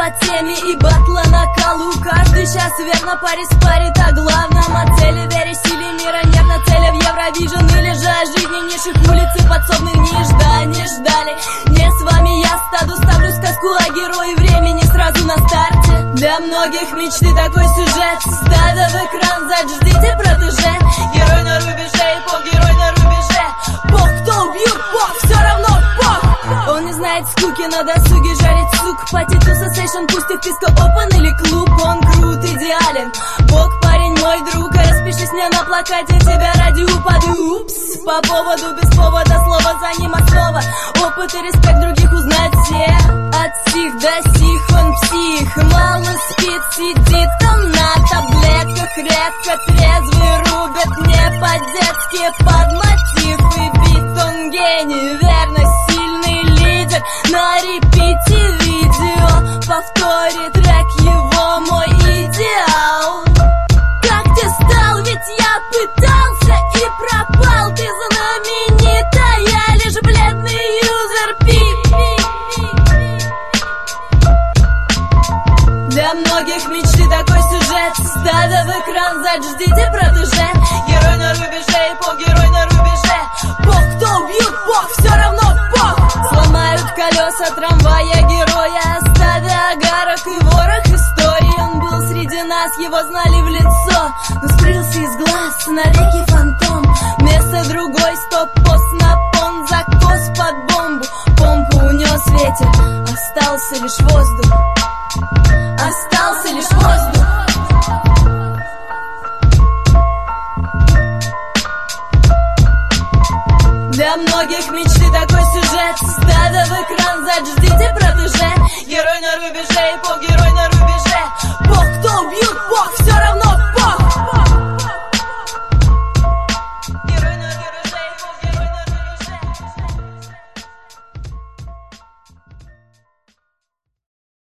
по теме и батла на колу. Каждый час верно паре спарит о главном, о цели, вере, силе мира, нервно целя в Евровижн или же о жизни низших улиц и подсобных не ждали. Не с вами я стаду ставлю сказку о герое времени сразу на старте. Для многих мечты такой сюжет, стадо в экран, заждите протеже. Герой на рубеже и полгерой на рубеже. Бог, кто убьет, Бог, все равно Бог. Он не знает скуки, на досуге жарит сук. Патитуса сейшн, пусть и в писко опен или клуб. Он крут, идеален, Бог, парень, мой друг. Распишись мне на плакате, тебя ради упаду. Упс, по поводу, без повода, слово за ним основа. Опыт и респект других узнать все. От сих до сих он псих, мало спит, сидит он на таблетках. Крепко трезвый, рубит не по-детски под мотив. И бит он гений, верно, сильный лидер. На репите видео повторит трек его, мой идеал. Как ты стал, ведь я пытался и пропал. Ты знаменитая, лишь бледный юзер пи. Для многих мечты такой сюжет, стадо в экран, заждите протеже. Герой на рубеже и полгерой на рубеже. Бог, кто убьет, Бог, все равно Бог. Сломают колеса трамвая героя, оставя огарок и ворох историй. Он был среди нас, его знали в лицо, но скрылся из глаз на реке фантом. Место другой, стоп-пост на пон, закос под бомбу. Помпу унес ветер, остался лишь воздух. Остался лишь воздух. Для многих мечты такой сюжет, стадо в экран, заждите протеже. Герой на рубеже и полгерой на рубеже.